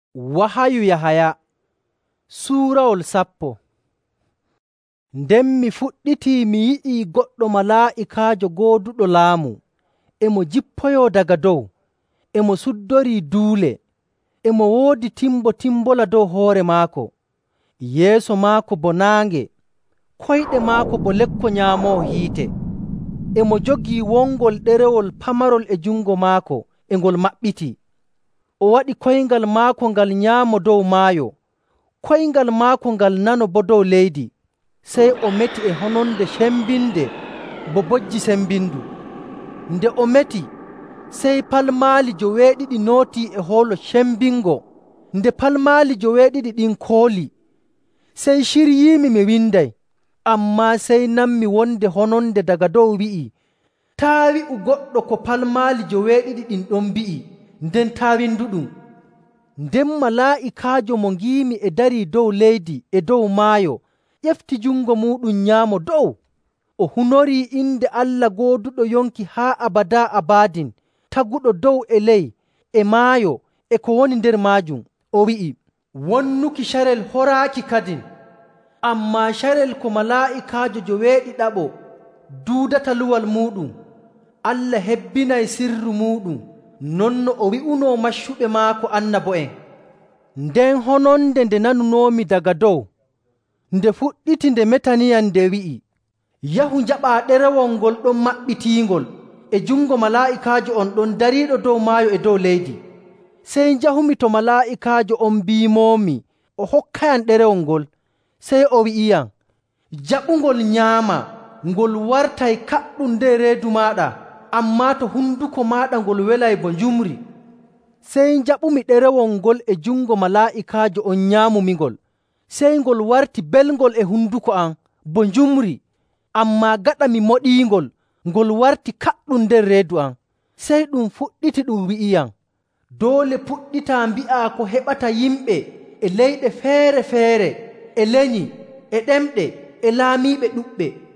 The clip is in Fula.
Wahayu Yahaya suurawol 10. Nden mi fuɗɗitii mi yi'ii goɗɗo malaa'ikaajo gooduɗo laamu, emo jippoyoo daga dow, emo suddorii duule, emo woodi timbola dow hoore maako, yeeso maako bo naange, koyɗe maako bo lekko nyaamoowo hiite. Emo jogii wongol ɗerewol pamarol e jungo maako, e ngol maɓɓiti. O waɗi koyngal maako ngal nyaamo dow maayo, koyngal maako ngal nano bo dow leydi. Sey o meti e hononde cembinde bo bojji sembindu. Nde o meti, sey palmaali joweeɗiɗi nootii e hoolo cembingo. Nde palmaali joweeɗiɗi ɗin kooli, sey ciryiimi mi winday. Ammaa sey nanmi wonde hononde daga dow wi'i, taa wi'u goɗɗo ko palmaali joweeɗiɗi ɗin ɗon mbi'i, nden taa winduɗum. Nden malaa'ikaajo mo ngiimi e darii dow leydi e dow maayo ƴefti jungo muuɗum nyaamo dow. O hunorii inde Allah gooduɗo yonki haa abadaa abadin, taguɗo dow e ley e maayo e ko woni nder maajum. O wi'i, wonnuki carel horaaki kadin. Ammaa carel ko malaa'ikaajo joweeɗiɗaɓo duudata luwal muuɗum, Allah hebbinay sirru muuɗum, non no o wi'unoo maccuɓe maako annabo'en. Nden hononde nde nanunoomi daga dow, nde fuɗɗiti nde metaniyam nde wi'i, yahu njaɓaa ɗerewol ngol ɗon maɓɓitiingol e jungo malaa'ikaajo on ɗon dariiɗo dow maayo e dow leydi. Sey njahumi to malaa'ikaajo on mbiimoomi o hokkayam ɗerewol ngol. Sey o wi'iyam, jaɓungol nyaama, ngol wartay kaɗɗum nder reedu maaɗa, ammaa to hunduko maaɗa ngol welay bo njumri. Sey njaɓumi ɗerewol ngol e jungo malaa'ikaajo on nyaamumingol. Sey ngol warti belngol e hunduko am bo njumri, ammaa gaɗa mi moɗiingol, ngol warti kaɗɗum nder reedu am. Sey ɗum fuɗɗiti ɗum wi'iyam, doole puɗɗitaa mbi'aa ko heɓata yimɓe e leyɗe feere-feere, e lenyi, e ɗemɗe, e laamiiɓe ɗuɗɓe.